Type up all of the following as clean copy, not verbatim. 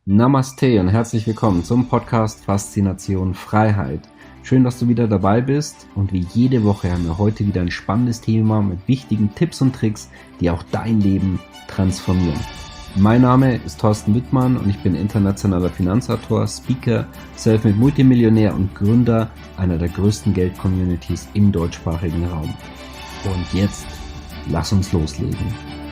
Namaste und herzlich willkommen zum Podcast Faszination Freiheit. Schön, dass du wieder dabei bist und wie jede Woche haben wir heute wieder ein spannendes Thema mit wichtigen Tipps und Tricks, die auch dein Leben transformieren. Mein Name ist Thorsten Wittmann und ich bin internationaler Finanzautor, Speaker, Selfmade Multimillionär und Gründer einer der größten Geld-Communities im deutschsprachigen Raum. Und jetzt, lass uns loslegen.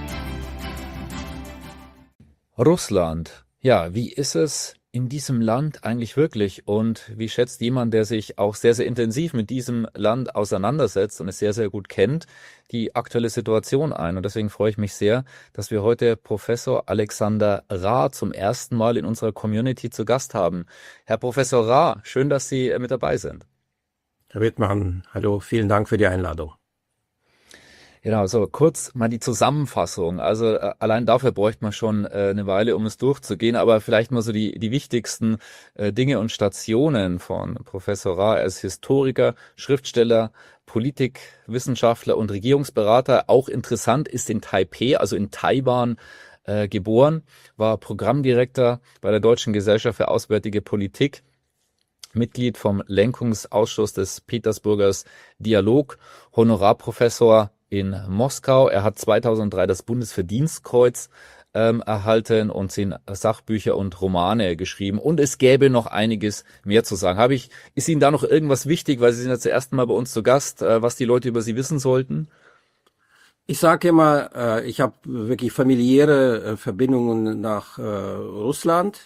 Russland. Ja, wie ist es in diesem Land eigentlich wirklich? Und wie schätzt jemand, der sich auch sehr, sehr intensiv mit diesem Land auseinandersetzt und es sehr, sehr gut kennt, die aktuelle Situation ein? Und deswegen freue ich mich sehr, dass wir heute Professor Alexander Ra zum ersten Mal in unserer Community zu Gast haben. Herr Professor Ra, schön, dass Sie mit dabei sind. Herr Wittmann, hallo, vielen Dank für die Einladung. Genau, so kurz mal die Zusammenfassung. Also allein dafür bräuchte man schon eine Weile, um es durchzugehen, aber vielleicht mal so die wichtigsten Dinge und Stationen von Professor Ra. Er ist Historiker, Schriftsteller, Politikwissenschaftler und Regierungsberater. Auch interessant, ist in Taipei, also in Taiwan, geboren, war Programmdirektor bei der Deutschen Gesellschaft für Auswärtige Politik, Mitglied vom Lenkungsausschuss des Petersburgers Dialog, Honorarprofessor in Moskau. Er hat 2003 das Bundesverdienstkreuz erhalten und 10 Sachbücher und Romane geschrieben. Und es gäbe noch einiges mehr zu sagen. Ist Ihnen da noch irgendwas wichtig, weil Sie sind jetzt das erste Mal bei uns zu Gast, was die Leute über Sie wissen sollten? Ich sage immer, ich habe wirklich familiäre Verbindungen nach Russland.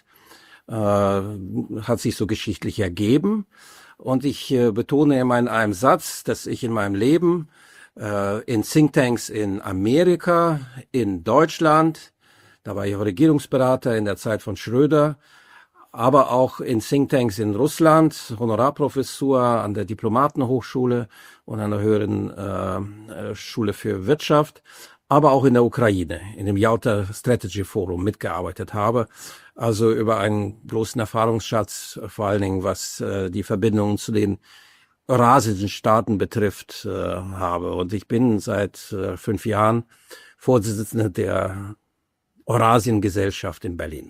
Hat sich so geschichtlich ergeben. Und ich betone immer in einem Satz, dass ich in meinem Leben in Thinktanks in Amerika, in Deutschland, da war ich auch Regierungsberater in der Zeit von Schröder, aber auch in Thinktanks in Russland, Honorarprofessur an der Diplomatenhochschule und an der Höheren Schule für Wirtschaft, aber auch in der Ukraine, in dem Yalta Strategy Forum mitgearbeitet habe. Also über einen großen Erfahrungsschatz, vor allen Dingen was die Verbindungen zu den eurasischen Staaten betrifft, habe. Und ich bin seit 5 Jahren Vorsitzender der Eurasien-Gesellschaft in Berlin.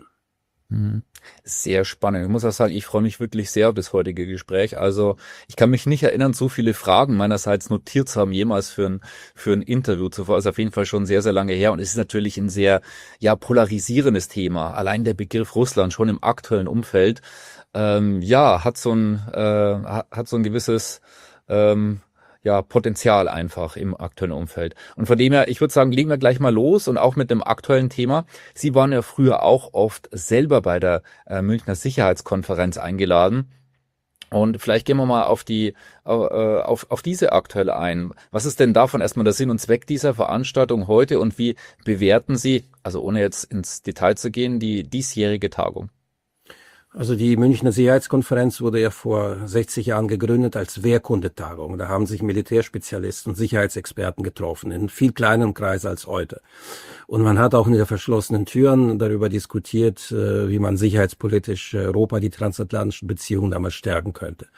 Sehr spannend. Ich muss auch sagen, ich freue mich wirklich sehr auf das heutige Gespräch. Also ich kann mich nicht erinnern, so viele Fragen meinerseits notiert zu haben, jemals für ein Interview zuvor. Ist auf jeden Fall schon sehr, sehr lange her. Und es ist natürlich ein sehr, polarisierendes Thema. Allein der Begriff Russland schon im aktuellen Umfeld, hat so ein gewisses, Potenzial einfach im aktuellen Umfeld. Und von dem her, ich würde sagen, legen wir gleich mal los und auch mit dem aktuellen Thema. Sie waren ja früher auch oft selber bei der Münchner Sicherheitskonferenz eingeladen. Und vielleicht gehen wir mal auf diese aktuelle ein. Was ist denn davon erstmal der Sinn und Zweck dieser Veranstaltung heute und wie bewerten Sie, also ohne jetzt ins Detail zu gehen, die diesjährige Tagung? Also die Münchner Sicherheitskonferenz wurde ja vor 60 Jahren gegründet als Wehrkundetagung. Da haben sich Militärspezialisten und Sicherheitsexperten getroffen, in viel kleinerem Kreis als heute. Und man hat auch hinter verschlossenen Türen darüber diskutiert, wie man sicherheitspolitisch Europa, die transatlantischen Beziehungen damals stärken könnte.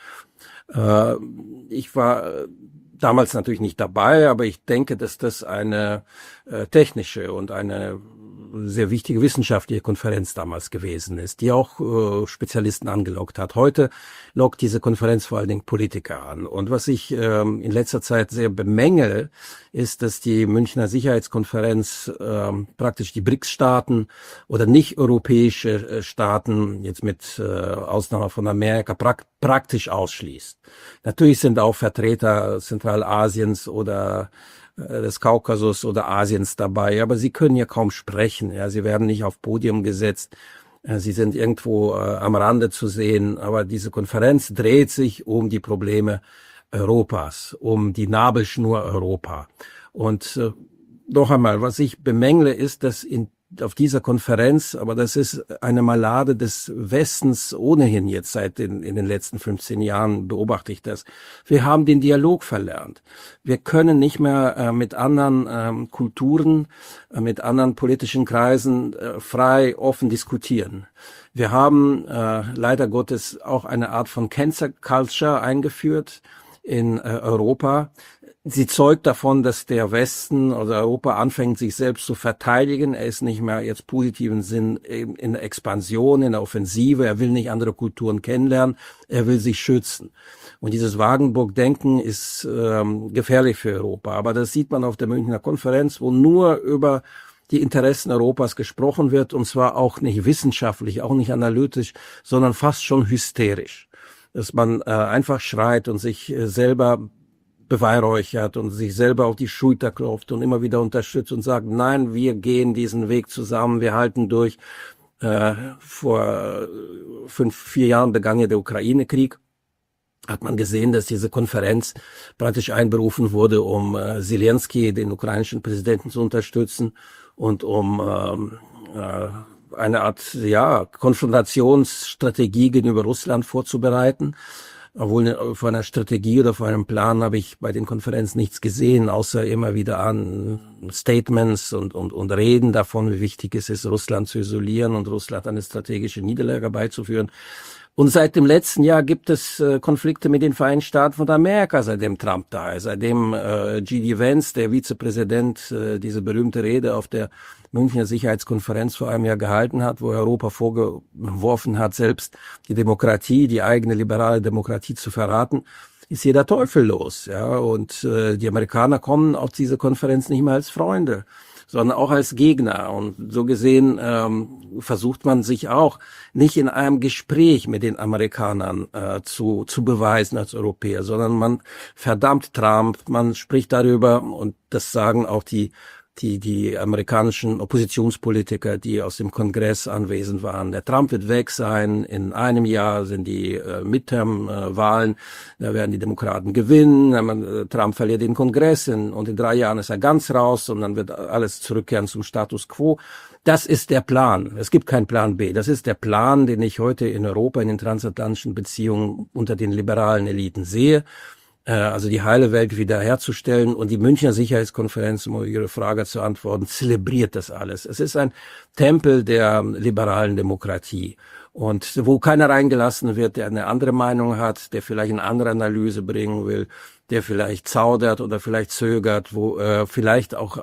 Ich war damals natürlich nicht dabei, aber ich denke, dass das eine technische und eine sehr wichtige wissenschaftliche Konferenz damals gewesen ist, die auch Spezialisten angelockt hat. Heute lockt diese Konferenz vor allen Dingen Politiker an. Und was ich in letzter Zeit sehr bemängel, ist, dass die Münchner Sicherheitskonferenz praktisch die BRICS-Staaten oder nicht-europäische Staaten, jetzt mit Ausnahme von Amerika, praktisch ausschließt. Natürlich sind auch Vertreter Zentralasiens oder des Kaukasus oder Asiens dabei, aber sie können ja kaum sprechen. Ja, sie werden nicht auf Podium gesetzt. Sie sind irgendwo am Rande zu sehen, aber diese Konferenz dreht sich um die Probleme Europas, um die Nabelschnur Europa. Und noch einmal, was ich bemängle, ist, dass auf dieser Konferenz, aber das ist eine Malade des Westens ohnehin jetzt in den letzten 15 Jahren beobachte ich das. Wir haben den Dialog verlernt. Wir können nicht mehr mit anderen Kulturen, mit anderen politischen Kreisen frei, offen diskutieren. Wir haben leider Gottes auch eine Art von Cancel Culture eingeführt in Europa, Sie zeugt davon, dass der Westen, also Europa, anfängt, sich selbst zu verteidigen. Er ist nicht mehr jetzt positiven Sinn in der Expansion, in der Offensive. Er will nicht andere Kulturen kennenlernen. Er will sich schützen. Und dieses Wagenburg-Denken ist gefährlich für Europa. Aber das sieht man auf der Münchner Konferenz, wo nur über die Interessen Europas gesprochen wird, und zwar auch nicht wissenschaftlich, auch nicht analytisch, sondern fast schon hysterisch. Dass man einfach schreit und sich selber beweihräuchert und sich selber auf die Schulter klopft und immer wieder unterstützt und sagt, nein, wir gehen diesen Weg zusammen, wir halten durch. Vor 4 Jahren begann ja der Ukraine-Krieg. Hat man gesehen, dass diese Konferenz praktisch einberufen wurde, um Zelensky, den ukrainischen Präsidenten, zu unterstützen und um eine Art Konfrontationsstrategie gegenüber Russland vorzubereiten. Obwohl von einer Strategie oder von einem Plan habe ich bei den Konferenzen nichts gesehen, außer immer wieder an Statements und Reden davon, wie wichtig es ist, Russland zu isolieren und Russland eine strategische Niederlage beizuführen. Und seit dem letzten Jahr gibt es Konflikte mit den Vereinigten Staaten von Amerika, seitdem Trump da ist, seitdem G.D. Vance, der Vizepräsident, diese berühmte Rede auf der Münchner Sicherheitskonferenz vor einem Jahr gehalten hat, wo Europa vorgeworfen hat, selbst die Demokratie, die eigene liberale Demokratie zu verraten, ist hier der Teufel los. Ja, und die Amerikaner kommen auf diese Konferenz nicht mehr als Freunde, sondern auch als Gegner. Und so gesehen versucht man sich auch nicht in einem Gespräch mit den Amerikanern zu beweisen als Europäer, sondern man verdammt Trump, man spricht darüber, und das sagen auch die amerikanischen Oppositionspolitiker, die aus dem Kongress anwesend waren. Der Trump wird weg sein. In einem Jahr sind die Midterm-Wahlen. Da werden die Demokraten gewinnen. Trump verliert den Kongress und in 3 Jahren ist er ganz raus und dann wird alles zurückkehren zum Status quo. Das ist der Plan. Es gibt keinen Plan B. Das ist der Plan, den ich heute in Europa in den transatlantischen Beziehungen unter den liberalen Eliten sehe. Also die heile Welt wiederherzustellen, und die Münchner Sicherheitskonferenz, um Ihre Frage zu antworten, zelebriert das alles. Es ist ein Tempel der liberalen Demokratie, und wo keiner reingelassen wird, der eine andere Meinung hat, der vielleicht eine andere Analyse bringen will, der vielleicht zaudert oder vielleicht zögert, wo vielleicht auch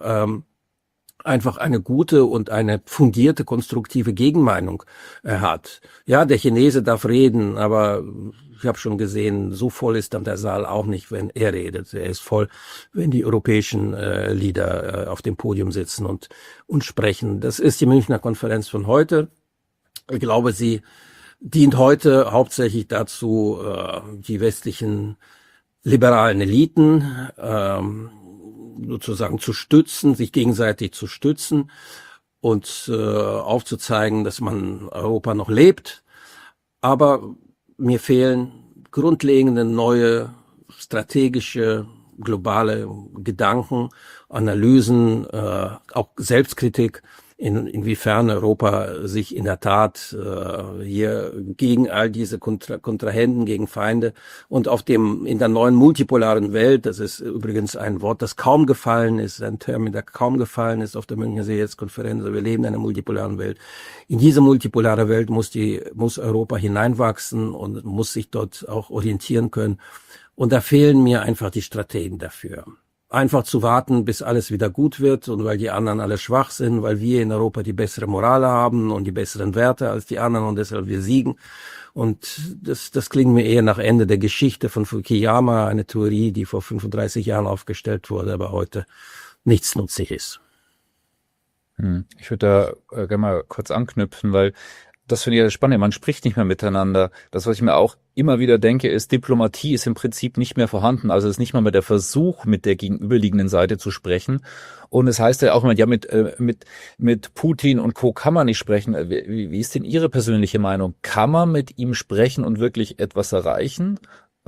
einfach eine gute und eine fundierte, konstruktive Gegenmeinung hat. Ja, der Chinese darf reden, aber ich habe schon gesehen, so voll ist dann der Saal auch nicht, wenn er redet. Er ist voll, wenn die europäischen Leader auf dem Podium sitzen und sprechen. Das ist die Münchner Konferenz von heute. Ich glaube, sie dient heute hauptsächlich dazu, die westlichen liberalen Eliten sozusagen zu stützen, sich gegenseitig zu stützen und aufzuzeigen, dass man Europa noch lebt. Aber mir fehlen grundlegende neue strategische globale Gedanken, Analysen, auch Selbstkritik, inwiefern Europa sich in der Tat hier gegen all diese Kontrahenten, gegen Feinde und in der neuen multipolaren Welt, das ist übrigens ein Wort, das kaum gefallen ist, ein Termin, der kaum gefallen ist auf der Münchner Sicherheitskonferenz, wir leben in einer multipolaren Welt. In diese multipolare Welt muss Europa hineinwachsen und muss sich dort auch orientieren können. Und da fehlen mir einfach die Strategen dafür. Einfach zu warten, bis alles wieder gut wird, und weil die anderen alle schwach sind, weil wir in Europa die bessere Moral haben und die besseren Werte als die anderen und deshalb wir siegen. Und das klingt mir eher nach Ende der Geschichte von Fukuyama, eine Theorie, die vor 35 Jahren aufgestellt wurde, aber heute nichtsnutzig ist. Ich würde da gerne mal kurz anknüpfen, weil das finde ich ja spannend. Man spricht nicht mehr miteinander. Das, was ich mir auch immer wieder denke, ist, Diplomatie ist im Prinzip nicht mehr vorhanden. Also es ist nicht mal mehr der Versuch, mit der gegenüberliegenden Seite zu sprechen. Und es heißt ja auch immer, ja, mit Putin und Co. kann man nicht sprechen. Wie ist denn Ihre persönliche Meinung? Kann man mit ihm sprechen und wirklich etwas erreichen?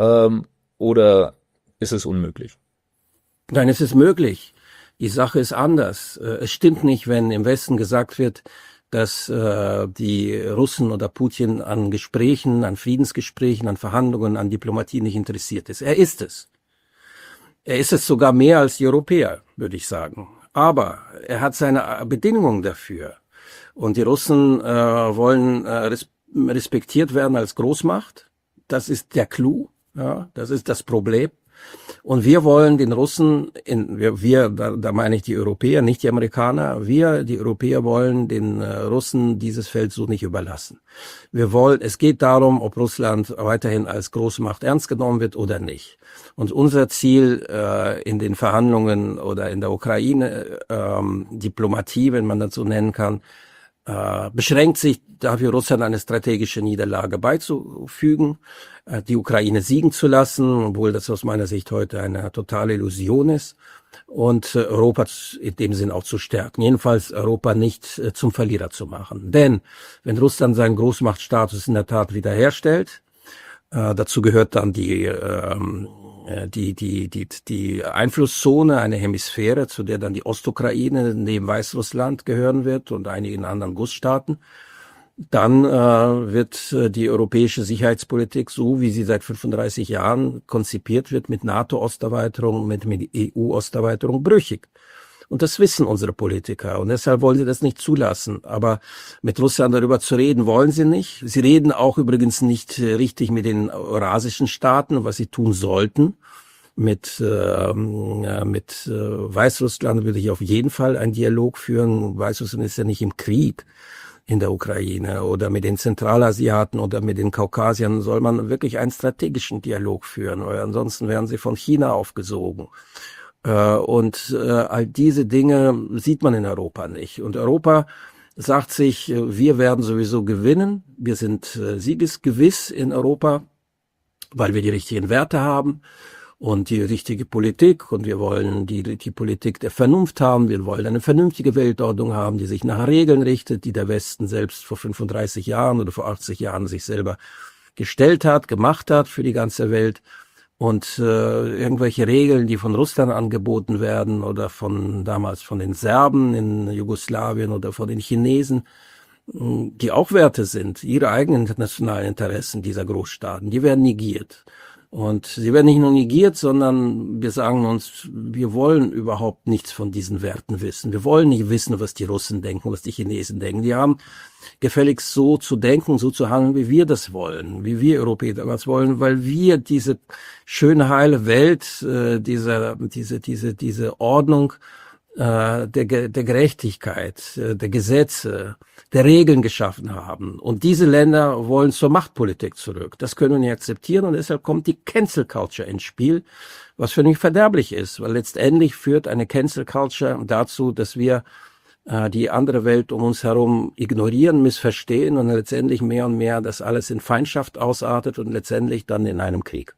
Oder ist es unmöglich? Nein, es ist möglich. Die Sache ist anders. Es stimmt nicht, wenn im Westen gesagt wird, dass die Russen oder Putin an Gesprächen, an Friedensgesprächen, an Verhandlungen, an Diplomatie nicht interessiert ist. Er ist es. Er ist es sogar mehr als die Europäer, würde ich sagen. Aber er hat seine Bedingungen dafür. Und die Russen wollen respektiert werden als Großmacht. Das ist der Clou. Ja, das ist das Problem. Und wir wollen den Russen, da meine ich die Europäer, nicht die Amerikaner, die Europäer wollen den Russen dieses Feld so nicht überlassen. Es geht darum, ob Russland weiterhin als Großmacht ernst genommen wird oder nicht. Und unser Ziel in den Verhandlungen oder in der Ukraine, Diplomatie, wenn man das so nennen kann, beschränkt sich dafür, Russland eine strategische Niederlage beizufügen, die Ukraine siegen zu lassen, obwohl das aus meiner Sicht heute eine totale Illusion ist, und Europa in dem Sinn auch zu stärken. Jedenfalls Europa nicht zum Verlierer zu machen. Denn wenn Russland seinen Großmachtstatus in der Tat wiederherstellt, dazu gehört dann die Einflusszone, eine Hemisphäre, zu der dann die Ostukraine neben Weißrussland gehören wird und einigen anderen Gussstaaten, dann wird die europäische Sicherheitspolitik, so wie sie seit 35 Jahren konzipiert wird, mit NATO-Osterweiterung, mit EU-Osterweiterung brüchig. Und das wissen unsere Politiker. Und deshalb wollen sie das nicht zulassen. Aber mit Russland darüber zu reden, wollen sie nicht. Sie reden auch übrigens nicht richtig mit den eurasischen Staaten, was sie tun sollten. Mit Weißrussland würde ich auf jeden Fall einen Dialog führen. Weißrussland ist ja nicht im Krieg in der Ukraine, oder mit den Zentralasiaten oder mit den Kaukasiern soll man wirklich einen strategischen Dialog führen, weil ansonsten werden sie von China aufgesogen. Und all diese Dinge sieht man in Europa nicht. Und Europa sagt sich, wir werden sowieso gewinnen. Wir sind siegesgewiss in Europa, weil wir die richtigen Werte haben und die richtige Politik. Und wir wollen die Politik der Vernunft haben. Wir wollen eine vernünftige Weltordnung haben, die sich nach Regeln richtet, die der Westen selbst vor 35 Jahren oder vor 80 Jahren sich selber gestellt hat, gemacht hat für die ganze Welt. Und irgendwelche Regeln, die von Russland angeboten werden oder damals von den Serben in Jugoslawien oder von den Chinesen, die auch Werte sind, ihre eigenen internationalen Interessen dieser Großstaaten, die werden negiert. Und sie werden nicht nur negiert, sondern wir sagen uns, wir wollen überhaupt nichts von diesen Werten wissen. Wir wollen nicht wissen, was die Russen denken, was die Chinesen denken. Die haben gefälligst so zu denken, so zu handeln, wie wir das wollen, wie wir Europäer das wollen, weil wir diese schöne, heile Welt, diese Ordnung der Gerechtigkeit, der Gesetze, der Regeln geschaffen haben. Und diese Länder wollen zur Machtpolitik zurück. Das können wir nicht akzeptieren, und deshalb kommt die Cancel Culture ins Spiel, was für mich verderblich ist, weil letztendlich führt eine Cancel Culture dazu, dass wir die andere Welt um uns herum ignorieren, missverstehen und letztendlich mehr und mehr das alles in Feindschaft ausartet und letztendlich dann in einem Krieg.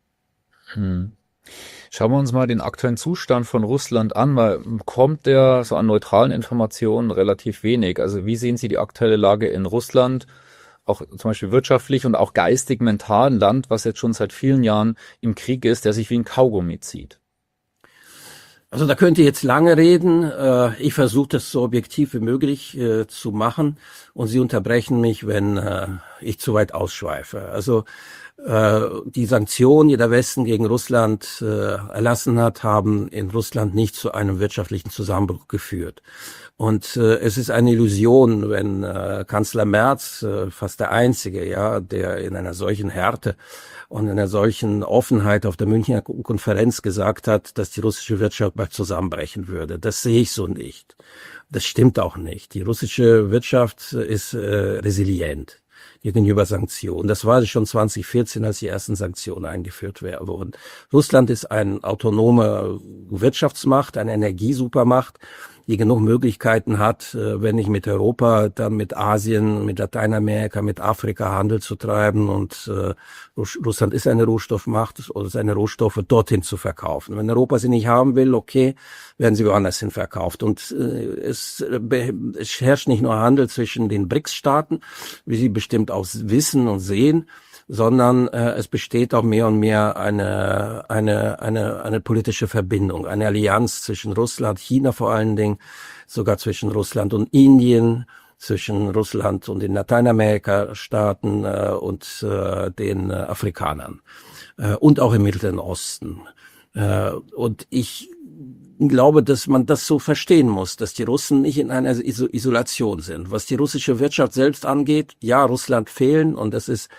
Schauen wir uns mal den aktuellen Zustand von Russland an, weil kommt der so an neutralen Informationen relativ wenig. Also wie sehen Sie die aktuelle Lage in Russland, auch zum Beispiel wirtschaftlich und auch geistig, mental, ein Land, was jetzt schon seit vielen Jahren im Krieg ist, der sich wie ein Kaugummi zieht? Also da könnt ihr jetzt lange reden. Ich versuche das so objektiv wie möglich zu machen, und Sie unterbrechen mich, wenn ich zu weit ausschweife. Also die Sanktionen, die der Westen gegen Russland erlassen hat, haben in Russland nicht zu einem wirtschaftlichen Zusammenbruch geführt. Und es ist eine Illusion, wenn Kanzler Merz, fast der Einzige, ja, der in einer solchen Härte und in einer solchen Offenheit auf der Münchner Konferenz gesagt hat, dass die russische Wirtschaft bald zusammenbrechen würde. Das sehe ich so nicht. Das stimmt auch nicht. Die russische Wirtschaft ist resilient gegenüber Sanktionen. Das war schon 2014, als die ersten Sanktionen eingeführt wurden. Russland ist eine autonome Wirtschaftsmacht, eine Energiesupermacht, die genug Möglichkeiten hat, wenn nicht mit Europa, dann mit Asien, mit Lateinamerika, mit Afrika Handel zu treiben, und Russland ist eine Rohstoffmacht oder seine Rohstoffe dorthin zu verkaufen. Wenn Europa sie nicht haben will, okay, werden sie woanders hin verkauft. Und es herrscht nicht nur Handel zwischen den BRICS-Staaten, wie Sie bestimmt auch wissen und sehen, sondern es besteht auch mehr und mehr eine politische Verbindung, eine Allianz zwischen Russland, China vor allen Dingen, sogar zwischen Russland und Indien, zwischen Russland und den Lateinamerika-Staaten und den Afrikanern und auch im Mittleren Osten. Und ich glaube, dass man das so verstehen muss, dass die Russen nicht in einer Isolation sind. Was die russische Wirtschaft selbst angeht, ja, Russland fehlen, und das ist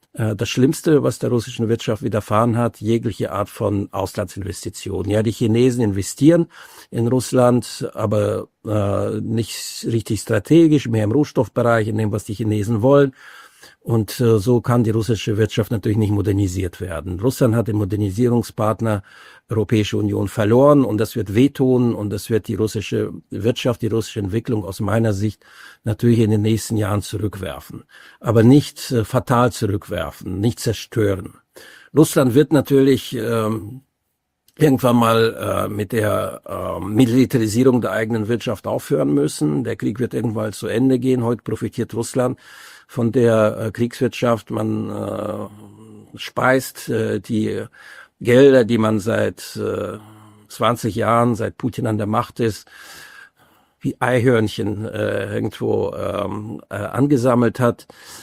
Das Schlimmste, was der russischen Wirtschaft widerfahren hat, jegliche Art von Auslandsinvestitionen. Ja, die Chinesen investieren in Russland, aber nicht richtig strategisch, mehr im Rohstoffbereich, in dem, was die Chinesen wollen. Und so kann die russische Wirtschaft natürlich nicht modernisiert werden. Russland hat den Modernisierungspartner Europäische Union verloren und das wird wehtun und das wird die russische Wirtschaft, die russische Entwicklung aus meiner Sicht natürlich in den nächsten Jahren zurückwerfen. Aber nicht fatal zurückwerfen, nicht zerstören. Russland wird natürlich irgendwann mal mit der Militarisierung der eigenen Wirtschaft aufhören müssen. Der Krieg wird irgendwann zu Ende gehen. Heute profitiert Russland von der Kriegswirtschaft. Man speist die Gelder, die man seit 20 Jahren, seit Putin an der Macht ist, wie Eihörnchen irgendwo angesammelt hat,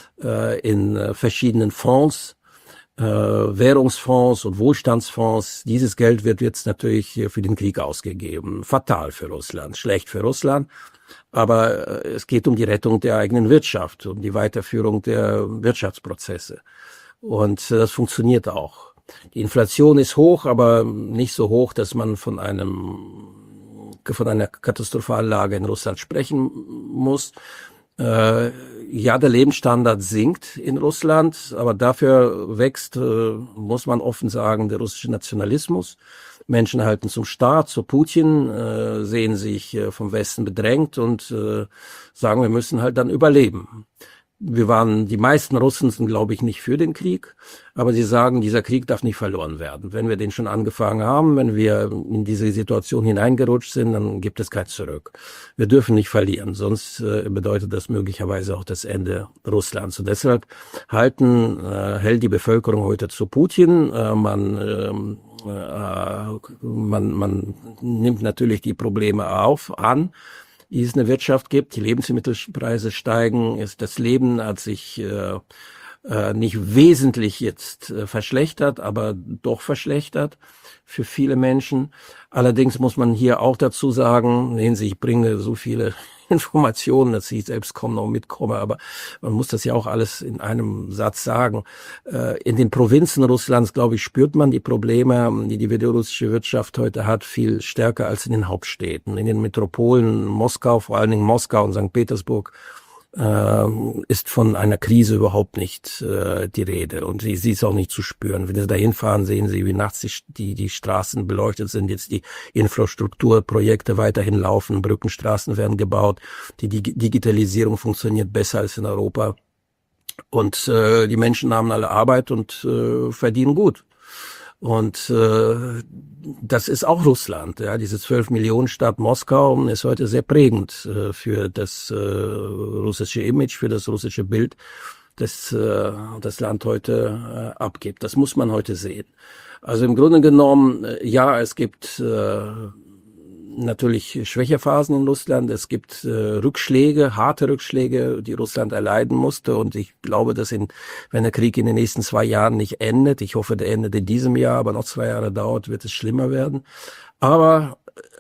in verschiedenen Fonds, Währungsfonds und Wohlstandsfonds. Dieses Geld wird jetzt natürlich für den Krieg ausgegeben. Fatal für Russland, schlecht für Russland. Aber es geht um die Rettung der eigenen Wirtschaft, um die Weiterführung der Wirtschaftsprozesse. Und das funktioniert auch. Die Inflation ist hoch, aber nicht so hoch, dass man von einer katastrophalen Lage in Russland sprechen muss. Ja, der Lebensstandard sinkt in Russland, aber dafür wächst, muss man offen sagen, der russische Nationalismus. Menschen halten zum Staat, zu Putin, sehen sich vom Westen bedrängt und sagen, wir müssen halt dann überleben. Die meisten Russen sind, glaube ich, nicht für den Krieg, aber sie sagen, dieser Krieg darf nicht verloren werden. Wenn wir den schon angefangen haben, wenn wir in diese Situation hineingerutscht sind, dann gibt es kein Zurück. Wir dürfen nicht verlieren, sonst bedeutet das möglicherweise auch das Ende Russlands. Und deshalb hält die Bevölkerung heute zu Putin. Man nimmt natürlich die Probleme an, die es in der Wirtschaft gibt. Die Lebensmittelpreise steigen. Das Leben hat sich nicht wesentlich jetzt verschlechtert, aber doch verschlechtert für viele Menschen. Allerdings muss man hier auch dazu sagen, sehen Sie, ich bringe so viele Informationen, dass ich selbst kaum noch mitkomme, aber man muss das ja auch alles in einem Satz sagen. In den Provinzen Russlands, glaube ich, spürt man die Probleme, die die belarussische Wirtschaft heute hat, viel stärker als in den Hauptstädten. In den Metropolen Moskau, vor allen Dingen Moskau und St. Petersburg, ist von einer Krise überhaupt nicht die Rede und sie ist auch nicht zu spüren. Wenn Sie da hinfahren, sehen Sie, wie nachts die Straßen beleuchtet sind, jetzt die Infrastrukturprojekte weiterhin laufen, Brückenstraßen werden gebaut, die Digitalisierung funktioniert besser als in Europa und die Menschen haben alle Arbeit und verdienen gut. Und das ist auch Russland. Ja, diese 12-Millionen-Stadt Moskau ist heute sehr prägend für das russische Image, für das russische Bild, das das Land heute abgibt. Das muss man heute sehen. Also im Grunde genommen, ja, es gibt natürlich Schwächephasen in Russland. Es gibt Rückschläge, harte Rückschläge, die Russland erleiden musste. Und ich glaube, dass wenn der Krieg in den nächsten 2 Jahren nicht endet, ich hoffe, der endet in diesem Jahr, aber noch 2 Jahre dauert, wird es schlimmer werden. Aber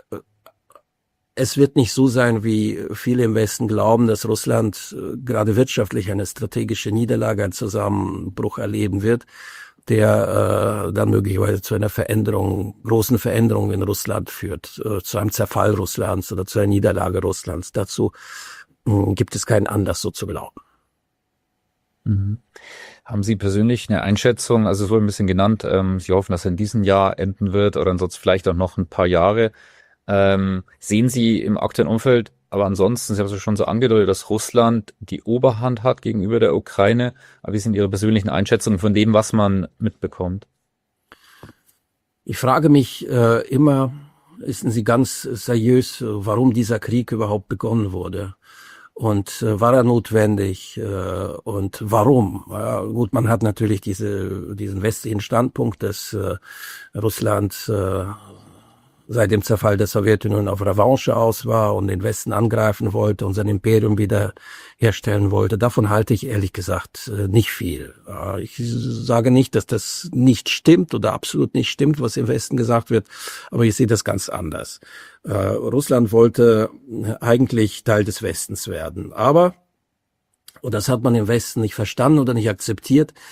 es wird nicht so sein, wie viele im Westen glauben, dass Russland gerade wirtschaftlich eine strategische Niederlage, einen Zusammenbruch erleben wird, der dann möglicherweise zu einer großen Veränderung in Russland führt, zu einem Zerfall Russlands oder zu einer Niederlage Russlands. Dazu gibt es keinen Anlass, so zu glauben. Mhm. Haben Sie persönlich eine Einschätzung, also es wurde ein bisschen genannt, Sie hoffen, dass er in diesem Jahr enden wird oder ansonsten vielleicht auch noch ein paar Jahre. Sehen Sie im aktuellen Umfeld, aber ansonsten, Sie haben es schon so angedeutet, dass Russland die Oberhand hat gegenüber der Ukraine. Aber wie sind Ihre persönlichen Einschätzungen von dem, was man mitbekommt? Ich frage mich immer, wissen Sie ganz seriös, warum dieser Krieg überhaupt begonnen wurde? Und war er notwendig? Und warum? Ja, gut, man hat natürlich diesen westlichen Standpunkt, dass Russland seit dem Zerfall der Sowjetunion auf Revanche aus war und den Westen angreifen wollte und sein Imperium wieder herstellen wollte. Davon halte ich ehrlich gesagt nicht viel. Ich sage nicht, dass das nicht stimmt oder absolut nicht stimmt, was im Westen gesagt wird, aber ich sehe das ganz anders. Russland wollte eigentlich Teil des Westens werden, aber, und das hat man im Westen nicht verstanden oder nicht akzeptiert,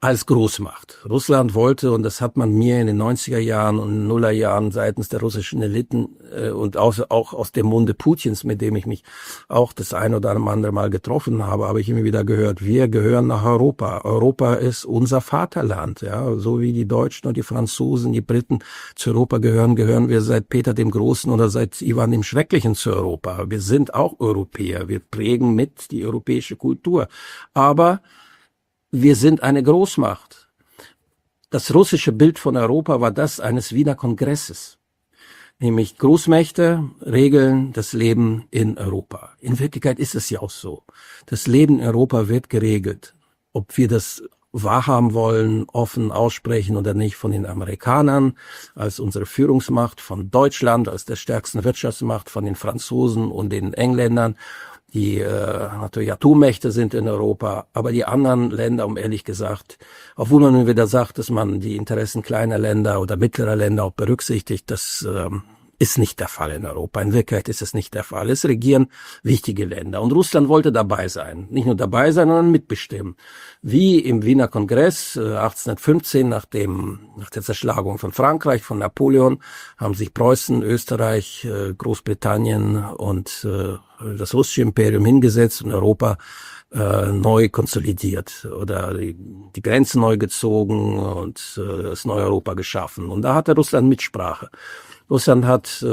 als Großmacht. Russland wollte, und das hat man mir in den 90er Jahren und Nullerjahren seitens der russischen Eliten und auch aus dem Munde Putins, mit dem ich mich auch das ein oder andere Mal getroffen habe ich immer wieder gehört, wir gehören nach Europa. Europa ist unser Vaterland, ja, so wie die Deutschen und die Franzosen, die Briten zu Europa gehören wir seit Peter dem Großen oder seit Ivan dem Schrecklichen zu Europa. Wir sind auch Europäer, wir prägen mit die europäische Kultur. Aber wir sind eine Großmacht. Das russische Bild von Europa war das eines Wiener Kongresses. Nämlich Großmächte regeln das Leben in Europa. In Wirklichkeit ist es ja auch so. Das Leben in Europa wird geregelt. Ob wir das wahrhaben wollen, offen aussprechen oder nicht, von den Amerikanern als unsere Führungsmacht, von Deutschland als der stärksten Wirtschaftsmacht, von den Franzosen und den Engländern, die natürlich Atommächte sind in Europa, aber die anderen Länder, um ehrlich gesagt, obwohl man wieder sagt, dass man die Interessen kleiner Länder oder mittlerer Länder auch berücksichtigt, das ist nicht der Fall in Europa. In Wirklichkeit ist es nicht der Fall. Es regieren wichtige Länder. Und Russland wollte dabei sein. Nicht nur dabei sein, sondern mitbestimmen. Wie im Wiener Kongress 1815, nach der Zerschlagung von Frankreich, von Napoleon, haben sich Preußen, Österreich, Großbritannien und das russische Imperium hingesetzt und Europa neu konsolidiert oder die Grenzen neu gezogen und das neue Europa geschaffen. Und da hatte Russland Mitsprache. Russland hat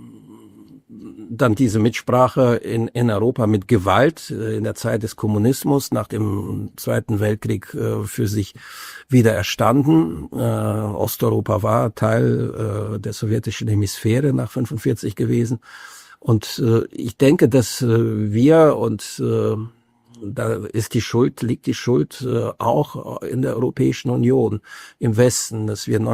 dann diese Mitsprache in Europa mit Gewalt in der Zeit des Kommunismus nach dem Zweiten Weltkrieg für sich wieder erstanden. Osteuropa war Teil der sowjetischen Hemisphäre nach 1945 gewesen. Und ich denke, dass wir und da liegt die Schuld auch in der Europäischen Union im Westen, dass wir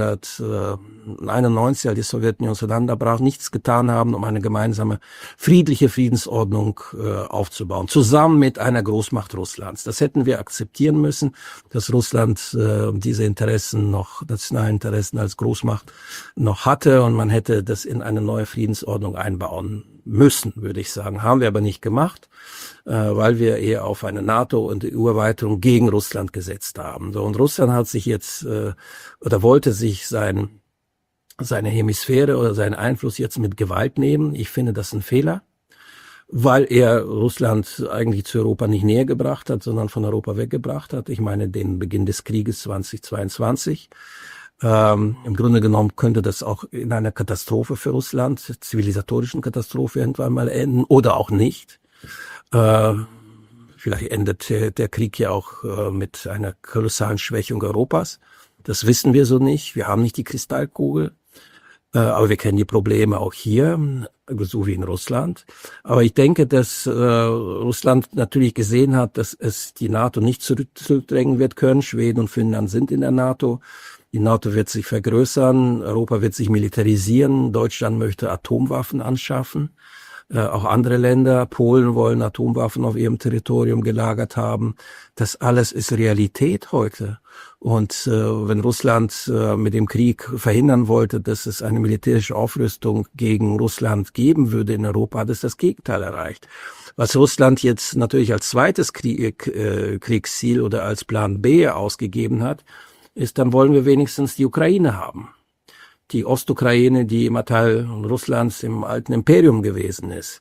1991, als die Sowjetunion auseinanderbrach, nichts getan haben, um eine gemeinsame friedliche Friedensordnung aufzubauen, zusammen mit einer Großmacht Russlands. Das hätten wir akzeptieren müssen, dass Russland diese Interessen nationalen Interessen als Großmacht noch hatte, und man hätte das in eine neue Friedensordnung einbauen müssen, würde ich sagen. Haben wir aber nicht gemacht, weil wir eher auf eine NATO- und EU-Erweiterung gegen Russland gesetzt haben. So, und Russland hat sich jetzt oder wollte sich seine Hemisphäre oder seinen Einfluss jetzt mit Gewalt nehmen. Ich finde das ein Fehler, weil er Russland eigentlich zu Europa nicht näher gebracht hat, sondern von Europa weggebracht hat. Ich meine den Beginn des Krieges 2022. Im Grunde genommen könnte das auch in einer Katastrophe für Russland, zivilisatorischen Katastrophe irgendwann mal enden oder auch nicht. Vielleicht endet der Krieg ja auch mit einer kolossalen Schwächung Europas. Das wissen wir so nicht. Wir haben nicht die Kristallkugel. Aber wir kennen die Probleme auch hier, so wie in Russland. Aber ich denke, dass Russland natürlich gesehen hat, dass es die NATO nicht zurückdrängen wird können. Schweden und Finnland sind in der NATO. Die NATO wird sich vergrößern, Europa wird sich militarisieren, Deutschland möchte Atomwaffen anschaffen, auch andere Länder, Polen wollen Atomwaffen auf ihrem Territorium gelagert haben. Das alles ist Realität heute. Und wenn Russland mit dem Krieg verhindern wollte, dass es eine militärische Aufrüstung gegen Russland geben würde in Europa, hat es das Gegenteil erreicht. Was Russland jetzt natürlich als zweites Kriegsziel oder als Plan B ausgegeben hat, ist, dann wollen wir wenigstens die Ukraine haben. Die Ostukraine, die immer Teil Russlands im alten Imperium gewesen ist.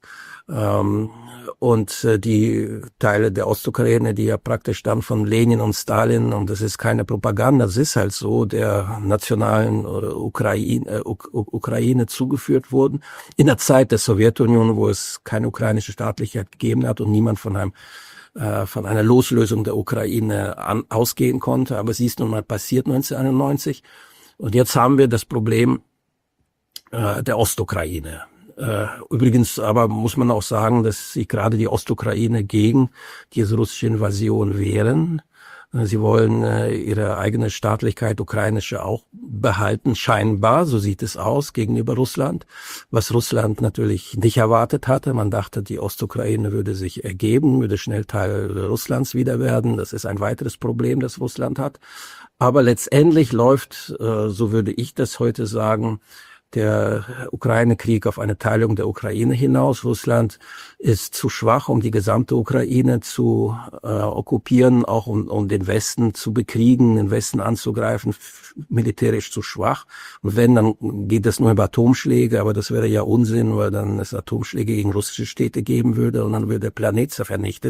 Und die Teile der Ostukraine, die ja praktisch dann von Lenin und Stalin, und das ist keine Propaganda, das ist halt so, der nationalen Ukraine zugeführt wurden. In der Zeit der Sowjetunion, wo es keine ukrainische Staatlichkeit gegeben hat und niemand von einer Loslösung der Ukraine ausgehen konnte. Aber es ist nun mal passiert 1991. Und jetzt haben wir das Problem der Ostukraine. Übrigens aber muss man auch sagen, dass sich gerade die Ostukraine gegen diese russische Invasion wehren. Sie wollen ihre eigene Staatlichkeit, ukrainische, auch behalten, scheinbar, so sieht es aus, gegenüber Russland, was Russland natürlich nicht erwartet hatte. Man dachte, die Ostukraine würde sich ergeben, würde schnell Teil Russlands wieder werden. Das ist ein weiteres Problem, das Russland hat. Aber letztendlich läuft, so würde ich das heute sagen, der Ukraine-Krieg auf eine Teilung der Ukraine hinaus. Russland ist zu schwach, um die gesamte Ukraine zu okkupieren, auch um den Westen zu bekriegen, den Westen anzugreifen, militärisch zu schwach. Und wenn, dann geht das nur über Atomschläge, aber das wäre ja Unsinn, weil dann es Atomschläge gegen russische Städte geben würde und dann würde der Planet vernichtet.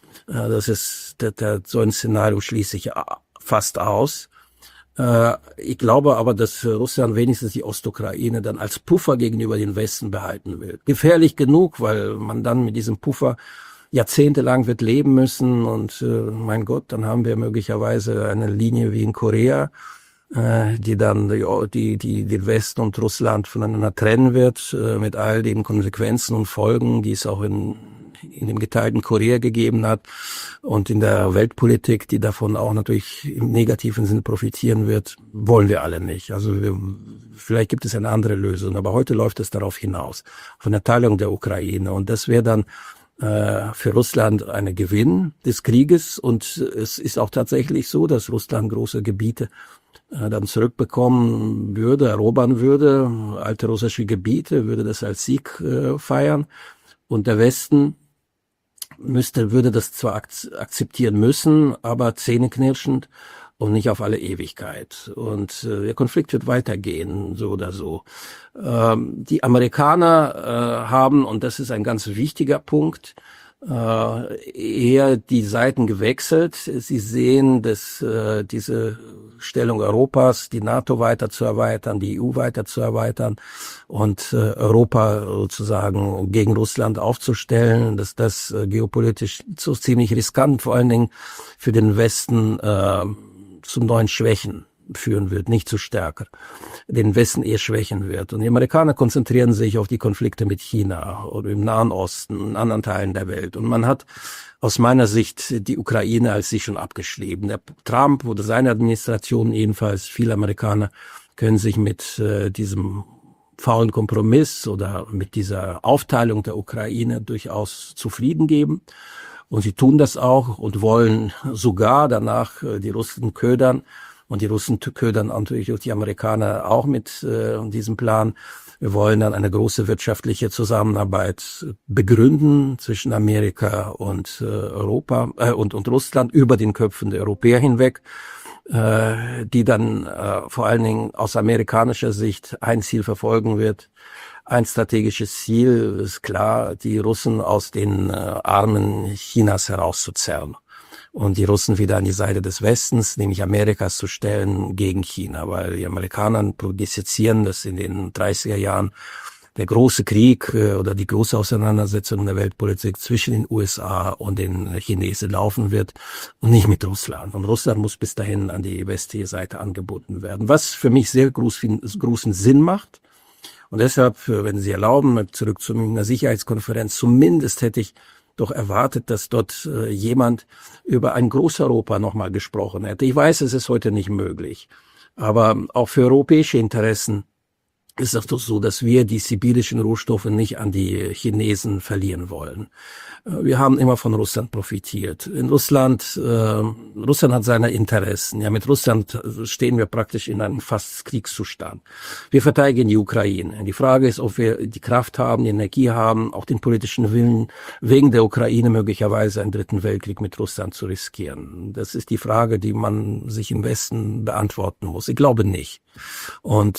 So ein Szenario schließe ich fast aus. Ich glaube aber, dass Russland wenigstens die Ostukraine dann als Puffer gegenüber den Westen behalten will. Gefährlich genug, weil man dann mit diesem Puffer jahrzehntelang wird leben müssen und mein Gott, dann haben wir möglicherweise eine Linie wie in Korea, die dann die den Westen und Russland voneinander trennen wird, mit all den Konsequenzen und Folgen, die es auch in dem geteilten Korea gegeben hat und in der Weltpolitik, die davon auch natürlich im negativen Sinne profitieren wird, wollen wir alle nicht. Also vielleicht gibt es eine andere Lösung, aber heute läuft es darauf hinaus, von der Teilung der Ukraine. Und das wäre dann für Russland ein Gewinn des Krieges. Und es ist auch tatsächlich so, dass Russland große Gebiete dann zurückbekommen würde, erobern würde, alte russische Gebiete, würde das als Sieg feiern. Und der Westen würde das zwar akzeptieren müssen, aber zähneknirschend und nicht auf alle Ewigkeit. Und der Konflikt wird weitergehen, so oder so. Die Amerikaner haben, und das ist ein ganz wichtiger Punkt, eher die Seiten gewechselt. Sie sehen, dass diese Stellung Europas, die NATO weiter zu erweitern, die EU weiter zu erweitern und Europa sozusagen gegen Russland aufzustellen, dass das geopolitisch so ziemlich riskant, vor allen Dingen für den Westen, zu neuen Schwächen führen wird, nicht zu stärker, den Westen eher schwächen wird. Und die Amerikaner konzentrieren sich auf die Konflikte mit China oder im Nahen Osten, in anderen Teilen der Welt. Und man hat aus meiner Sicht die Ukraine als sich schon abgeschrieben. Der Trump oder seine Administration jedenfalls, viele Amerikaner können sich mit diesem faulen Kompromiss oder mit dieser Aufteilung der Ukraine durchaus zufrieden geben. Und sie tun das auch und wollen sogar danach die Russen ködern. Und die Russen ködern natürlich auch die Amerikaner auch mit diesem Plan. Wir wollen dann eine große wirtschaftliche Zusammenarbeit begründen zwischen Amerika und Europa und Russland über den Köpfen der Europäer hinweg, die dann vor allen Dingen aus amerikanischer Sicht ein Ziel verfolgen wird. Ein strategisches Ziel ist klar, die Russen aus den Armen Chinas herauszuzerren und die Russen wieder an die Seite des Westens, nämlich Amerikas, zu stellen gegen China, weil die Amerikaner prognostizieren, dass in den 30er Jahren der große Krieg oder die große Auseinandersetzung in der Weltpolitik zwischen den USA und den Chinesen laufen wird und nicht mit Russland. Und Russland muss bis dahin an die westliche Seite angeboten werden, was für mich sehr großen Sinn macht. Und deshalb, wenn Sie erlauben, zurück zu einer Sicherheitskonferenz, zumindest hätte ich doch erwartet, dass dort jemand über ein Großeuropa nochmal gesprochen hätte. Ich weiß, es ist heute nicht möglich. Aber auch für europäische Interessen ist es doch so, dass wir die sibirischen Rohstoffe nicht an die Chinesen verlieren wollen. Wir haben immer von Russland profitiert. In Russland hat seine Interessen. Ja, mit Russland stehen wir praktisch in einem fast Kriegszustand. Wir verteidigen die Ukraine. Die Frage ist, ob wir die Kraft haben, die Energie haben, auch den politischen Willen, wegen der Ukraine möglicherweise einen dritten Weltkrieg mit Russland zu riskieren. Das ist die Frage, die man sich im Westen beantworten muss. Ich glaube nicht. Und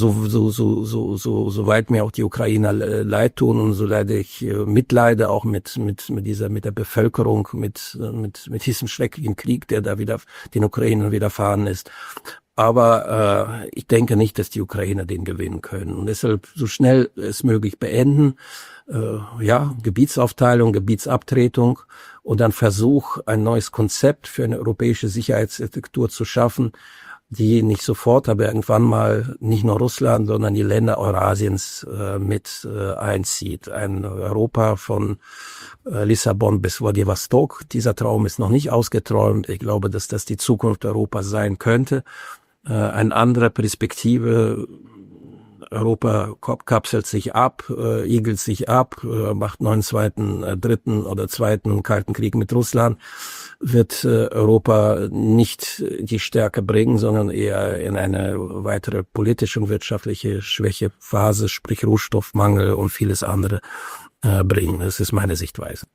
soweit mir auch die Ukrainer leid tun und so leid ich mitleide auch mit der Bevölkerung, mit diesem schrecklichen Krieg, der da wieder den Ukrainern widerfahren ist. Aber ich denke nicht, dass die Ukrainer den gewinnen können. Und deshalb so schnell es möglich beenden. Gebietsaufteilung, Gebietsabtretung und dann Versuch, ein neues Konzept für eine europäische Sicherheitsarchitektur zu schaffen, die nicht sofort, aber irgendwann mal nicht nur Russland, sondern die Länder Eurasiens mit einzieht. Ein Europa von Lissabon bis Vladivostok. Dieser Traum ist noch nicht ausgeträumt. Ich glaube, dass das die Zukunft Europas sein könnte. Eine andere Perspektive Europa kapselt sich ab, igelt sich ab, macht neuen dritten oder zweiten Kalten Krieg mit Russland, wird Europa nicht die Stärke bringen, sondern eher in eine weitere politische und wirtschaftliche Schwächephase, sprich Rohstoffmangel und vieles andere bringen. Das ist meine Sichtweise.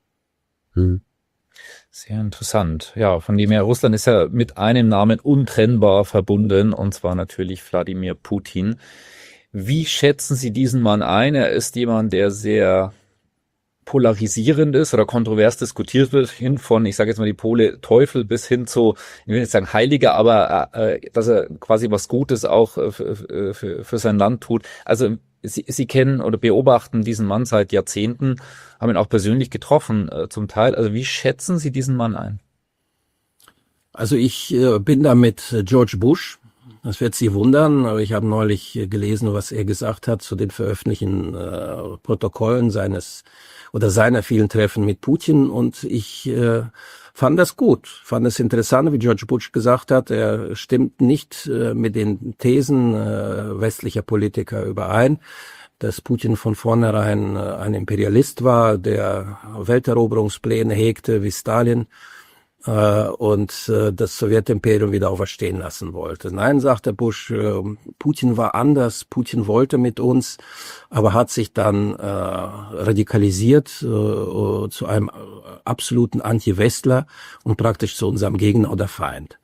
Sehr interessant. Ja, von dem her, Russland ist ja mit einem Namen untrennbar verbunden, und zwar natürlich Wladimir Putin. Wie schätzen Sie diesen Mann ein? Er ist jemand, der sehr polarisierend ist oder kontrovers diskutiert wird, hin von, ich sage jetzt mal die Pole Teufel bis hin zu, ich will nicht sagen Heiliger, aber dass er quasi was Gutes auch für sein Land tut. Also Sie kennen oder beobachten diesen Mann seit Jahrzehnten, haben ihn auch persönlich getroffen zum Teil. Also wie schätzen Sie diesen Mann ein? Also ich bin da mit George Bush. Das wird Sie wundern, aber ich habe neulich gelesen, was er gesagt hat zu den veröffentlichten Protokollen seiner vielen Treffen mit Putin, und ich fand das gut, fand es interessant, wie George Bush gesagt hat, er stimmt nicht mit den Thesen westlicher Politiker überein, dass Putin von vornherein ein Imperialist war, der Welteroberungspläne hegte wie Stalin, und das Sowjetimperium wieder auferstehen lassen wollte. Nein, sagte Bush, Putin war anders, Putin wollte mit uns, aber hat sich dann radikalisiert zu einem absoluten Anti-Westler und praktisch zu unserem Gegner oder Feind.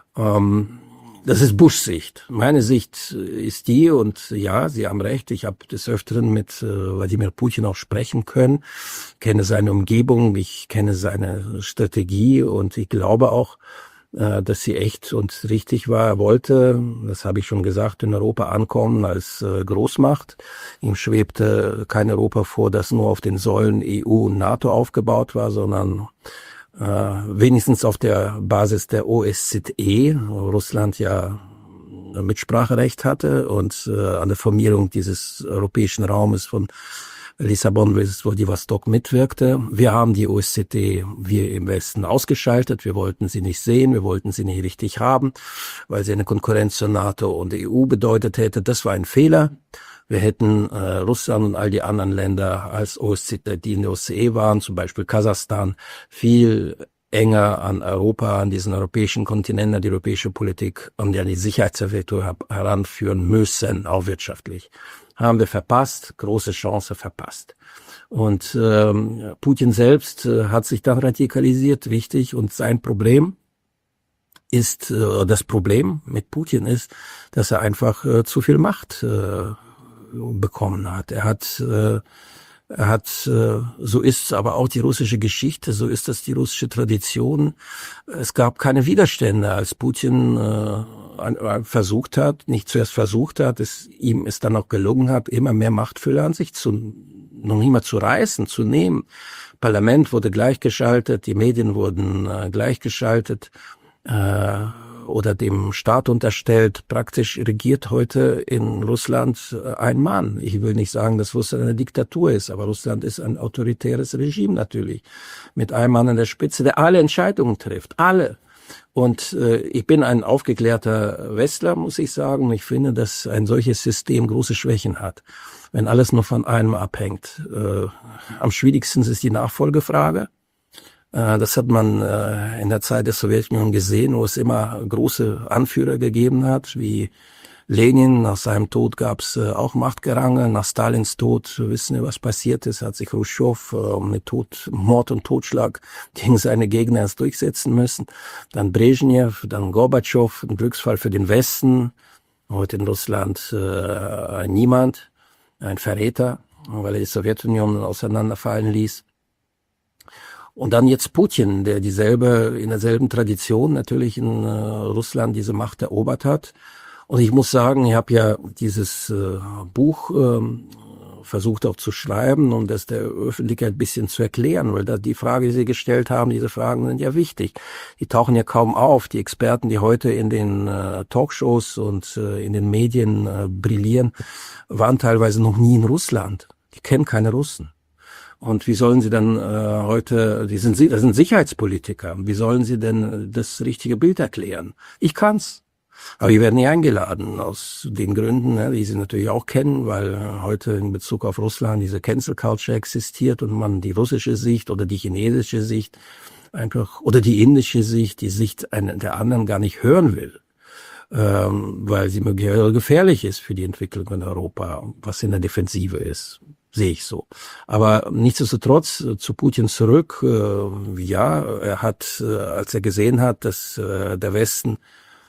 Das ist Bushs Sicht. Meine Sicht ist die, und ja, Sie haben recht, ich habe des Öfteren mit Wladimir Putin auch sprechen können, kenne seine Umgebung, ich kenne seine Strategie, und ich glaube auch, dass sie echt und richtig war. Er wollte, das habe ich schon gesagt, in Europa ankommen als Großmacht. Ihm schwebte kein Europa vor, das nur auf den Säulen EU und NATO aufgebaut war, sondern wenigstens auf der Basis der OSZE, wo Russland ja Mitspracherecht hatte und an der Formierung dieses europäischen Raumes von Lissabon bis Vladivostok mitwirkte. Wir haben die OSZE, wir im Westen, ausgeschaltet. Wir wollten sie nicht sehen, wir wollten sie nicht richtig haben, weil sie eine Konkurrenz zur NATO und der EU bedeutet hätte. Das war ein Fehler. Wir hätten Russland und all die anderen Länder als OSZE, die in der OSZE waren, zum Beispiel Kasachstan, viel enger an Europa, an diesen europäischen Kontinent, an die europäische Politik und an die Sicherheitsentwicklung heranführen müssen, auch wirtschaftlich. Haben wir verpasst, große Chance verpasst. Und Putin selbst hat sich dann radikalisiert, richtig, und sein Problem ist, das Problem mit Putin ist, dass er einfach zu viel Macht bekommen hat. Er hat, so ist aber auch die russische Geschichte, so ist das die russische Tradition. Es gab keine Widerstände, als Putin versucht hat, nicht zuerst versucht hat, ihm es dann auch gelungen hat, immer mehr Machtfülle an sich noch nicht mal zu reißen, zu nehmen. Parlament wurde gleichgeschaltet, die Medien wurden gleichgeschaltet, oder dem Staat unterstellt. Praktisch regiert heute in Russland ein Mann. Ich will nicht sagen, dass Russland eine Diktatur ist, aber Russland ist ein autoritäres Regime natürlich. Mit einem Mann an der Spitze, der alle Entscheidungen trifft. Alle. Und ich bin ein aufgeklärter Westler, muss ich sagen. Ich finde, dass ein solches System große Schwächen hat, wenn alles nur von einem abhängt. Am schwierigsten ist die Nachfolgefrage. Das hat man in der Zeit der Sowjetunion gesehen, wo es immer große Anführer gegeben hat, wie Lenin. Nach seinem Tod gab es auch Machtgerange. Nach Stalins Tod wissen wir, was passiert ist. Hat sich Khrushchev mit Mord und Totschlag gegen seine Gegner erst durchsetzen müssen. Dann Brezhnev, dann Gorbatschow, ein Glücksfall für den Westen. Heute in Russland niemand, ein Verräter, weil er die Sowjetunion auseinanderfallen ließ. Und dann jetzt Putin, der in derselben Tradition natürlich in Russland diese Macht erobert hat. Und ich muss sagen, ich habe ja dieses Buch versucht auch zu schreiben, um das der Öffentlichkeit ein bisschen zu erklären, weil da die Frage, die Sie gestellt haben, diese Fragen sind ja wichtig. Die tauchen ja kaum auf. Die Experten, die heute in den Talkshows und in den Medien brillieren, waren teilweise noch nie in Russland. Die kennen keine Russen. Und wie sollen sie dann heute, das sind Sicherheitspolitiker, wie sollen sie denn das richtige Bild erklären? Ich kann's. Aber wir werden nicht eingeladen aus den Gründen, die Sie natürlich auch kennen, weil heute in Bezug auf Russland diese Cancel Culture existiert und man die russische Sicht oder die chinesische Sicht einfach oder die indische Sicht, die Sicht der anderen gar nicht hören will, weil sie möglicherweise gefährlich ist für die Entwicklung in Europa, was in der Defensive ist. Sehe ich so. Aber nichtsdestotrotz zu Putin zurück. Ja, er hat, als er gesehen hat, dass der Westen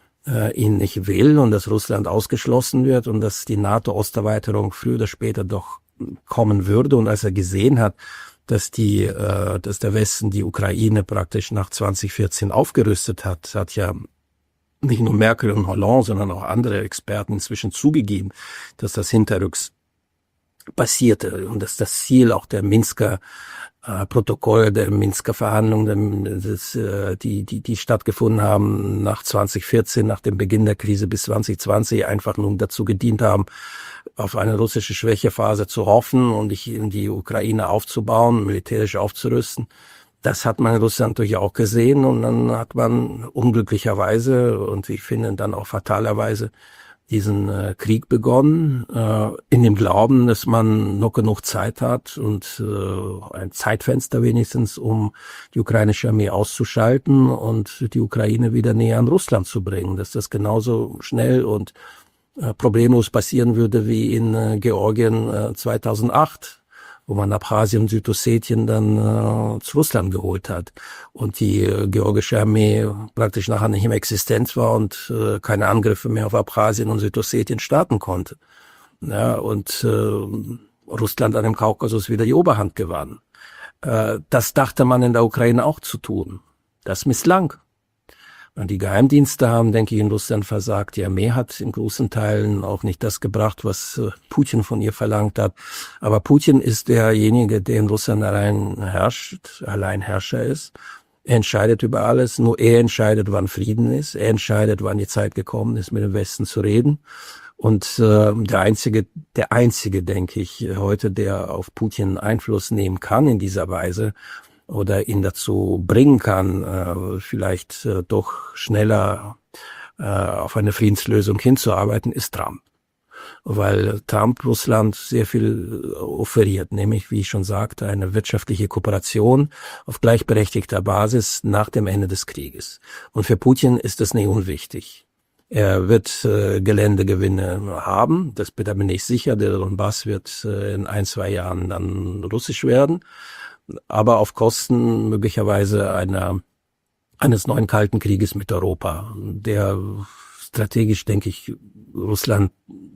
ihn nicht will und dass Russland ausgeschlossen wird und dass die NATO-Osterweiterung früher oder später doch kommen würde und als er gesehen hat, dass der Westen die Ukraine praktisch nach 2014 aufgerüstet hat, hat ja nicht nur Merkel und Hollande, sondern auch andere Experten inzwischen zugegeben, dass das hinterrücks passierte und dass das Ziel auch der Minsker Protokolle, der Minsker Verhandlungen, die stattgefunden haben nach 2014, nach dem Beginn der Krise bis 2020, einfach nur dazu gedient haben, auf eine russische Schwächephase zu hoffen und die Ukraine aufzubauen, militärisch aufzurüsten. Das hat man in Russland natürlich auch gesehen und dann hat man unglücklicherweise und ich finde dann auch fatalerweise diesen Krieg begonnen, in dem Glauben, dass man noch genug Zeit hat und ein Zeitfenster wenigstens, um die ukrainische Armee auszuschalten und die Ukraine wieder näher an Russland zu bringen, dass das genauso schnell und problemlos passieren würde wie in Georgien 2008. Wo man Abchasien und Südossetien dann zu Russland geholt hat und die georgische Armee praktisch nachher nicht mehr existent war und keine Angriffe mehr auf Abchasien und Südossetien starten konnte. Ja, und Russland an dem Kaukasus wieder die Oberhand gewann. Das dachte man in der Ukraine auch zu tun. Das misslang. Und die Geheimdienste haben, denke ich, in Russland versagt. Die Armee hat in großen Teilen auch nicht das gebracht, was Putin von ihr verlangt hat. Aber Putin ist derjenige, der in Russland allein Herrscher ist. Er entscheidet über alles. Nur er entscheidet, wann Frieden ist. Er entscheidet, wann die Zeit gekommen ist, mit dem Westen zu reden. Und der einzige, denke ich, heute, der auf Putin Einfluss nehmen kann in dieser Weise, oder ihn dazu bringen kann, vielleicht doch schneller auf eine Friedenslösung hinzuarbeiten, ist Trump. Weil Trump Russland sehr viel offeriert, nämlich, wie ich schon sagte, eine wirtschaftliche Kooperation auf gleichberechtigter Basis nach dem Ende des Krieges. Und für Putin ist das nicht unwichtig. Er wird Geländegewinne haben, da bin ich sicher, der Donbass wird in 1-2 Jahren dann russisch werden. Aber auf Kosten möglicherweise eines neuen Kalten Krieges mit Europa, der strategisch, denke ich, Russland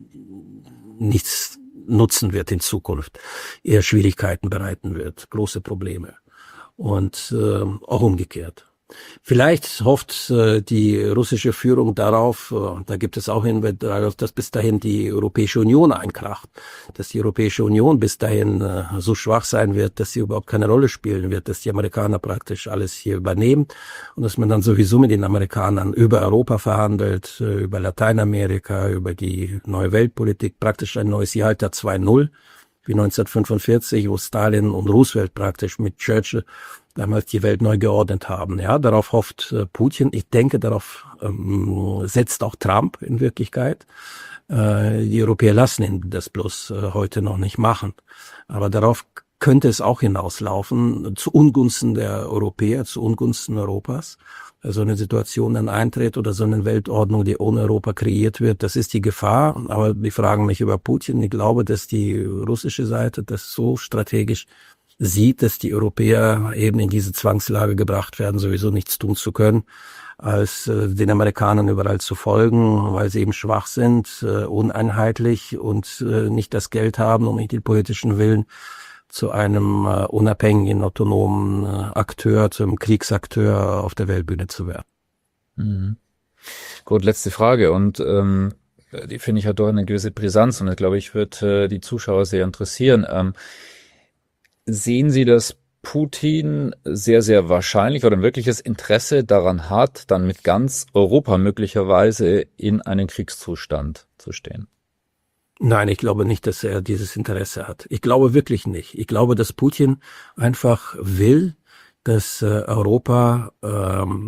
nichts nutzen wird in Zukunft, eher Schwierigkeiten bereiten wird, große Probleme und auch umgekehrt. Vielleicht hofft die russische Führung darauf, da gibt es auch Hinweise darauf, dass bis dahin die Europäische Union einkracht, dass die Europäische Union bis dahin so schwach sein wird, dass sie überhaupt keine Rolle spielen wird, dass die Amerikaner praktisch alles hier übernehmen und dass man dann sowieso mit den Amerikanern über Europa verhandelt, über Lateinamerika, über die neue Weltpolitik, praktisch ein neues Jalta 2.0, wie 1945, wo Stalin und Roosevelt praktisch mit Churchill damals die Welt neu geordnet haben. Ja, darauf hofft Putin. Ich denke, darauf setzt auch Trump in Wirklichkeit. Die Europäer lassen ihn das bloß heute noch nicht machen. Aber darauf könnte es auch hinauslaufen, zu Ungunsten der Europäer, zu Ungunsten Europas. So eine Situation dann eintritt oder so eine Weltordnung, die ohne Europa kreiert wird, das ist die Gefahr. Aber die fragen mich über Putin. Ich glaube, dass die russische Seite das so strategisch sieht, dass die Europäer eben in diese Zwangslage gebracht werden, sowieso nichts tun zu können, als den Amerikanern überall zu folgen, weil sie eben schwach sind, uneinheitlich und nicht das Geld haben und nicht den politischen Willen, zu einem unabhängigen, autonomen Akteur, zum Kriegsakteur auf der Weltbühne zu werden. Mhm. Gut, letzte Frage und die finde ich hat doch eine gewisse Brisanz und ich glaube, ich wird die Zuschauer sehr interessieren. Sehen Sie, dass Putin sehr, sehr wahrscheinlich oder ein wirkliches Interesse daran hat, dann mit ganz Europa möglicherweise in einen Kriegszustand zu stehen? Nein, ich glaube nicht, dass er dieses Interesse hat. Ich glaube wirklich nicht. Ich glaube, dass Putin einfach will, dass Europa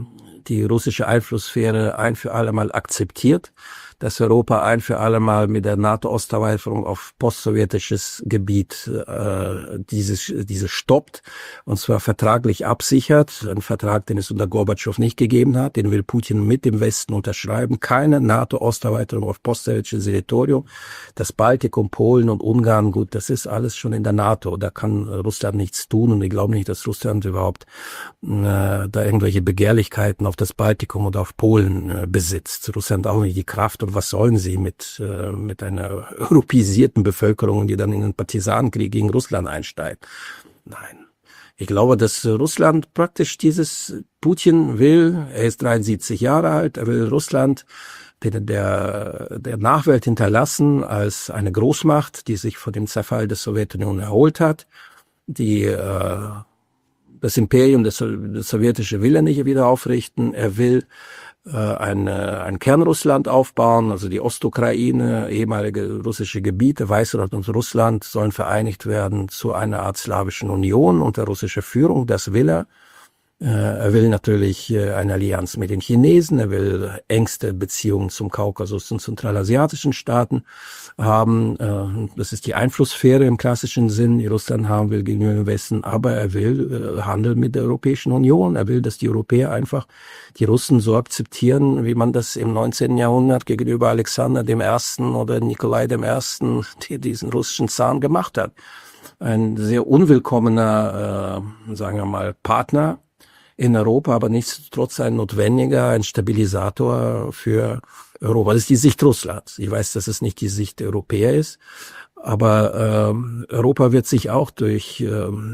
die russische Einflusssphäre ein für alle Mal akzeptiert, dass Europa ein für alle Mal mit der NATO-Osterweiterung auf postsowjetisches Gebiet diese stoppt, und zwar vertraglich absichert. Ein Vertrag, den es unter Gorbatschow nicht gegeben hat, den will Putin mit dem Westen unterschreiben. Keine NATO-Osterweiterung auf postsowjetisches Territorium. Das Baltikum, Polen und Ungarn, gut, das ist alles schon in der NATO. Da kann Russland nichts tun, und ich glaube nicht, dass Russland überhaupt da irgendwelche Begehrlichkeiten auf das Baltikum oder auf Polen besitzt. Russland auch nicht die Kraft. Und was sollen sie mit einer europäisierten Bevölkerung, die dann in einen Partisanenkrieg gegen Russland einsteigt? Nein. Ich glaube, dass Russland praktisch Putin will, er ist 73 Jahre alt, er will Russland der Nachwelt hinterlassen als eine Großmacht, die sich von dem Zerfall der Sowjetunion erholt hat, die das Imperium, das sowjetische will er nicht wieder aufrichten. Er will ein Kernrussland aufbauen, also die Ostukraine, ehemalige russische Gebiete, Weißrussland und Russland sollen vereinigt werden zu einer Art slawischen Union unter russischer Führung. Das will er. Er will natürlich eine Allianz mit den Chinesen, er will engste Beziehungen zum Kaukasus und zentralasiatischen Staaten haben. Das ist die Einflusssphäre im klassischen Sinn, die Russland haben will gegenüber dem Westen, aber er will Handel mit der Europäischen Union. Er will, dass die Europäer einfach die Russen so akzeptieren, wie man das im 19. Jahrhundert gegenüber Alexander I. oder Nikolai I., die diesen russischen Zaren gemacht hat. Ein sehr unwillkommener, sagen wir mal, Partner in Europa, aber nichtsdestotrotz ein notwendiger, ein Stabilisator für Europa. Das ist die Sicht Russlands. Ich weiß, dass es nicht die Sicht der Europäer ist, aber Europa wird sich auch durch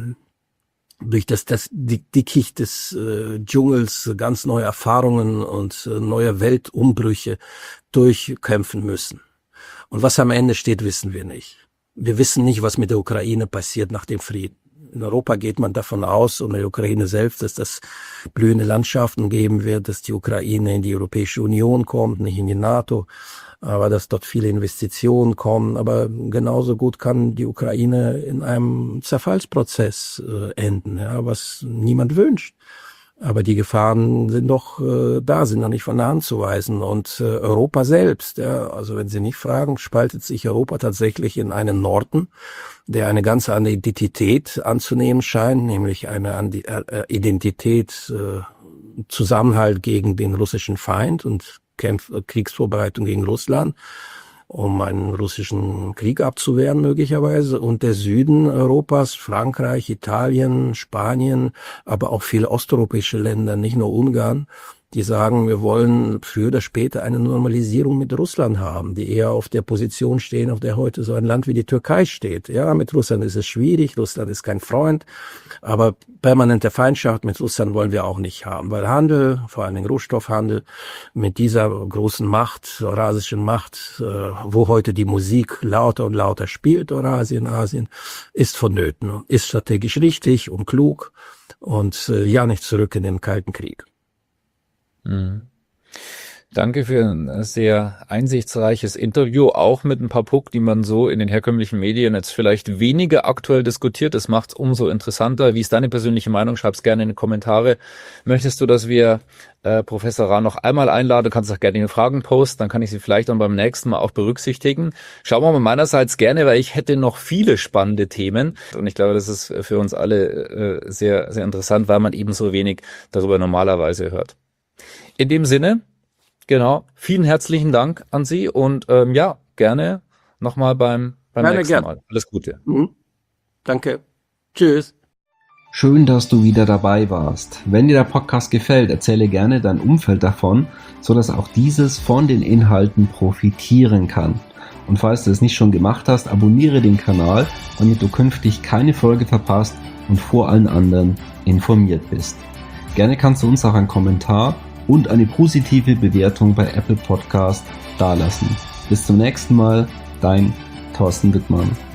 das Dickicht des Dschungels ganz neue Erfahrungen und neue Weltumbrüche durchkämpfen müssen. Und was am Ende steht, wissen wir nicht. Wir wissen nicht, was mit der Ukraine passiert nach dem Frieden. In Europa geht man davon aus, und in der Ukraine selbst, dass das blühende Landschaften geben wird, dass die Ukraine in die Europäische Union kommt, nicht in die NATO, aber dass dort viele Investitionen kommen. Aber genauso gut kann die Ukraine in einem Zerfallsprozess enden, ja, was niemand wünscht. Aber die Gefahren sind doch da, sind noch nicht von der Hand zu weisen. Und Europa selbst, ja, also wenn Sie nicht fragen, spaltet sich Europa tatsächlich in einen Norden, der eine ganz andere Identität anzunehmen scheint, nämlich eine Identität Zusammenhalt gegen den russischen Feind und Kriegsvorbereitung gegen Russland, um einen russischen Krieg abzuwehren möglicherweise. Und der Süden Europas, Frankreich, Italien, Spanien, aber auch viele osteuropäische Länder, nicht nur Ungarn, die sagen, wir wollen früher oder später eine Normalisierung mit Russland haben, die eher auf der Position stehen, auf der heute so ein Land wie die Türkei steht. Ja, mit Russland ist es schwierig, Russland ist kein Freund, aber permanente Feindschaft mit Russland wollen wir auch nicht haben, weil Handel, vor allem Rohstoffhandel, mit dieser großen Macht, eurasischen Macht, wo heute die Musik lauter und lauter spielt, Eurasien, Asien, ist vonnöten, ist strategisch richtig und klug und ja nicht zurück in den Kalten Krieg. Danke für ein sehr einsichtsreiches Interview, auch mit ein paar Punkten, die man so in den herkömmlichen Medien jetzt vielleicht weniger aktuell diskutiert. Das macht es umso interessanter. Wie ist deine persönliche Meinung? Schreib's gerne in die Kommentare. Möchtest du, dass wir Professor Rahn noch einmal einladen? Du kannst auch gerne Fragen posten, dann kann ich sie vielleicht dann beim nächsten Mal auch berücksichtigen. Schauen wir mal meinerseits gerne, weil ich hätte noch viele spannende Themen und ich glaube, das ist für uns alle sehr, sehr interessant, weil man eben so wenig darüber normalerweise hört. In dem Sinne, genau, vielen herzlichen Dank an Sie und ja, gerne nochmal beim nächsten Mal. Alles Gute. Danke. Tschüss. Schön, dass du wieder dabei warst. Wenn dir der Podcast gefällt, erzähle gerne dein Umfeld davon, sodass auch dieses von den Inhalten profitieren kann. Und falls du es nicht schon gemacht hast, abonniere den Kanal, damit du künftig keine Folge verpasst und vor allen anderen informiert bist. Gerne kannst du uns auch einen Kommentar und eine positive Bewertung bei Apple Podcast dalassen. Bis zum nächsten Mal, dein Thorsten Wittmann.